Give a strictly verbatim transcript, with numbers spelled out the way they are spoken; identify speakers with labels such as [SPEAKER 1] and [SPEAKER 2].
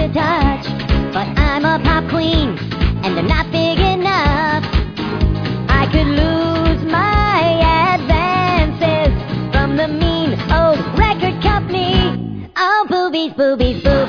[SPEAKER 1] to touch, but I'm a pop queen, and I'm not big enough. I could lose my advances from the mean old record company. Oh, boobies, boobies, boobies.